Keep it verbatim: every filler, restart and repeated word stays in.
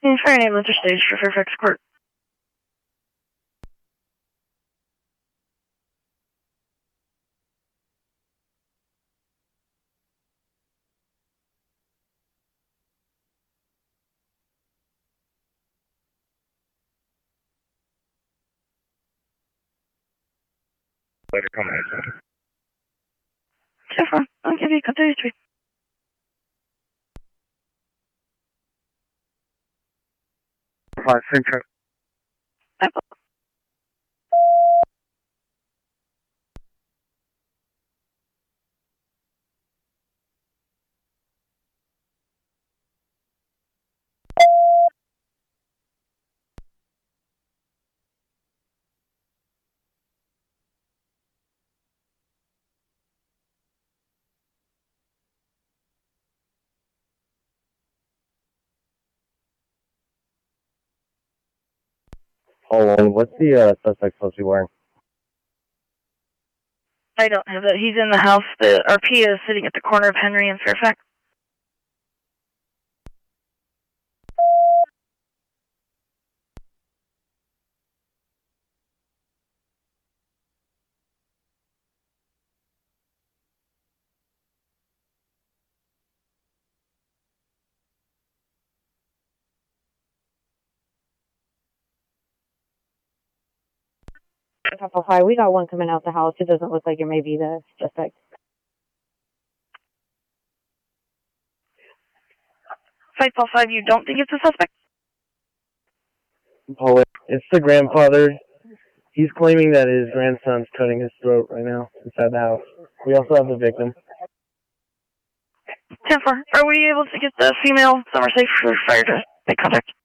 Fair name, Winter Stage for Fairfax Court. Later, come on. So far, I'll give you a thirty-three. Five Central. Apple. Hold on, what's the uh, suspect supposed to be wearing? I don't have that. He's in the house. The R P is sitting at the corner of Henry and Fairfax. Papa Five, we got one coming out the house. It doesn't look like it may be the suspect. Five Paul Five, you don't think it's a suspect? Paul, it's the grandfather. He's claiming that his grandson's cutting his throat right now inside the house. We also have the victim. ten four, are we able to get the female summer safe for fire to make contact?